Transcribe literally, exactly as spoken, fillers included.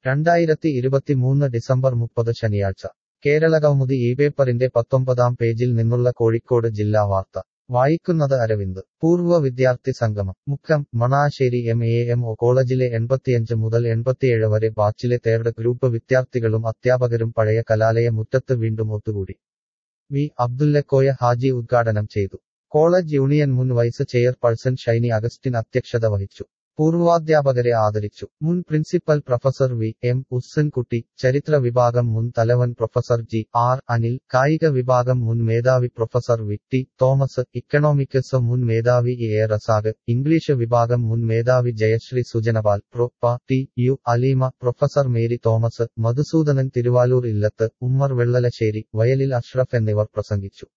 രണ്ടായിരത്തി ഇരുപത്തിമൂന്ന് ഡിസംബർ മുപ്പത് ശനിയാഴ്ച കേരളകൗമുദി ഈ പേപ്പറിന്റെ പത്തൊമ്പതാം പേജിൽ നിന്നുള്ള കോഴിക്കോട് ജില്ലാ വാർത്ത വായിക്കുന്നത് അരവിന്ദ്. പൂർവ്വ വിദ്യാർത്ഥി സംഗമം Mukkam. Manassery M A M O കോളേജിലെ എൺപത്തിയഞ്ച് മുതൽ എൺപത്തിയേഴ് വരെ ബാച്ചിലെ തേർഡ് ഗ്രൂപ്പ് വിദ്യാർത്ഥികളും അധ്യാപകരും പഴയ കലാലയ മുറ്റത്ത് വീണ്ടും ഒത്തുകൂടി. വി അബ്ദുല്ലക്കോയ ഹാജി ഉദ്ഘാടനം ചെയ്തു. കോളേജ് യൂണിയൻ മുൻ വൈസ് ചെയർപേഴ്സൺ ഷൈനി അഗസ്റ്റിൻ അധ്യക്ഷത വഹിച്ചു. പൂർവാധ്യാപകരെ ആദരിച്ചു. മുൻ principal professor V M Ussankutty, ചരിത്ര വിഭാഗം മുൻ തലവൻ പ്രൊഫസർ ജി ആർ അനിൽ, കായിക വിഭാഗം മുൻ മേധാവി professor V T Thomas, economics മുൻ മേധാവി ഇ എ റസാഖ്, ഇംഗ്ലീഷ് വിഭാഗം മുൻ മേധാവി Jayashree Sujanapal, prof P T U Aleema, professor Mary Thomas, Madhusoodanan Thiruvaloor Illath, Ummer Vellalassery, വയലിൽ അഷ്റഫ് എന്നിവർ പ്രസംഗിച്ചു.